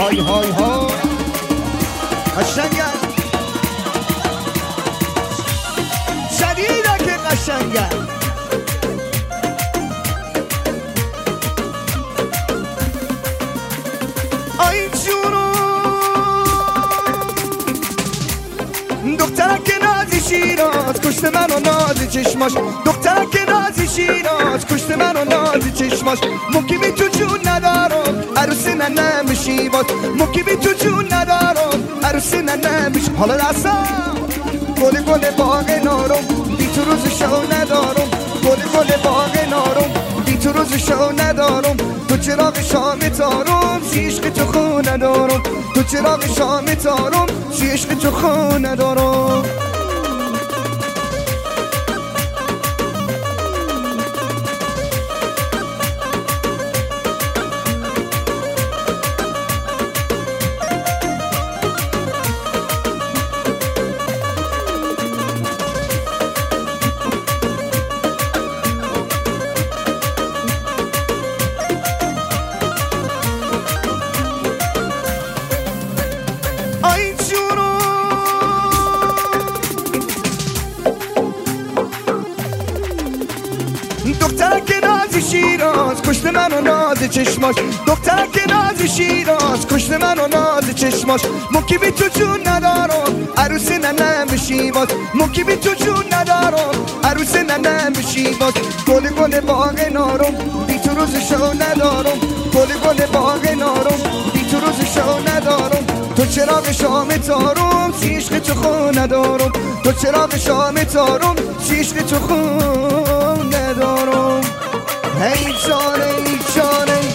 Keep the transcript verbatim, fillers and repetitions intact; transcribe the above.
های های های قشنگه شدیده که قشنگه آی جونو دخترک نازی شیراز کشت من و نازی چشماش دخترک نازی شیراز کشت من و نازی چشماش مکیبی تو جون ندارم عروسی ننمشی باز مکیبی تو جون ندارم عروسی ننمشی حالا دستم گل گل باغ نارم بی تو روز شو ندارم گل گل باغ نارم بی تو روز شو ندارم تو چراغ شام تارم سی عشق تو خون ندارم تو چراغ شام تارم سی عشق تو خون ندارم دخترک نازی شیراز کشت من و ناز چشماش دخترک نازی شیراز کشت من و ناز چشماش مکیبی تو جون ندارم عروسی ننمشی باز مکیبی تو جون ندارم عروسی ننمشی باز گل گل باغ نارم بی تو روز شو ندارم گل گل باغ نارم بی تو روز شو ندارم تو چراغ شام تارم سی عشق تو خون ندارم تو چراغ شام تارم سی عشق تو خون ندارم ای جان ای جان ای